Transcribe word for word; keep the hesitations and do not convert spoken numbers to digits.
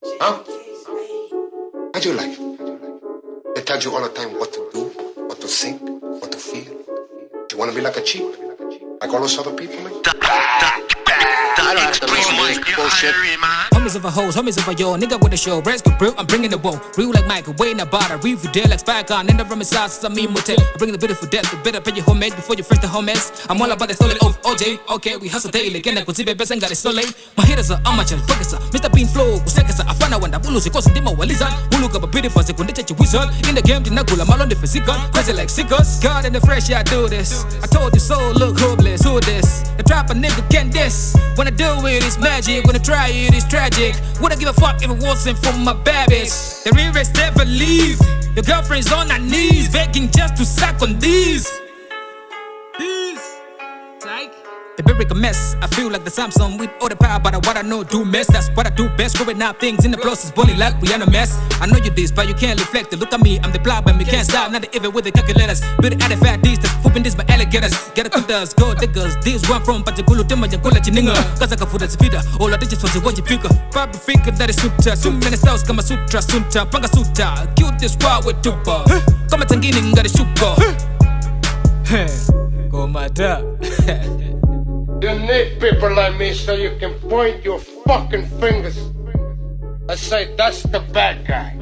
Huh? How do you like? They tell you all the time what to do, what to think, what to feel. Do you want to be like a cheap? Like all those other people, man? I don't have to listen to this bullshit. Homies of a hoes, homies of a yo, nigga with a show. Rescue brew, I'm bringing the woe. Real like Michael, way in the bar. Real for dead like Spike on. In the rum sauce, some me motel. I bring the beautiful death, the better pay your homemade before you fresh the homies. I'm all about the stolen of O J. Okay, we hustle daily. Can I consider best and got it so late? My hitters are amateur, focus up. Mister Bean Flow, Kuseka, I found out when the bullus, it wasn't demo, walizard. Who look up a beautiful second, you wizard. In the game, the Nagula, Malon, the physical. Crazy like sickers. God in the fresh, yeah, I do this. I told you so, look hopeless. Who this? The trap a nigga can this. When I do it, it's magic. When I try it, it's tragic. Wouldn't give a fuck if it wasn't for my bad bitch. The real rest never leave. Your girlfriend's on her knees, begging just to suck on these. These. Psych. The lyric a mess. I feel like the Samsung with all the power, but what I know do mess. That's what I do best. Growing up things in the process, bully like we are a mess. I know you this, but you can't reflect it. Look at me, I'm the blob, and we can't stop. Not even with the calculators. Build it out of fat these, that's flipping this by alligators. Get it to us, go diggers. This one from Pachakulu, Tema, Yakula, Chininga. Cause I can food as a feeder. All I did was a watch figure. Papa figure that is sutra. Two minutes house, Kama Sutra, Sunta, Panga Sutra. Cute this wild with tuba. Come at Tangini, got a sugar. Go my dad. You need people like me so you can point your fucking fingers and say that's the bad guy.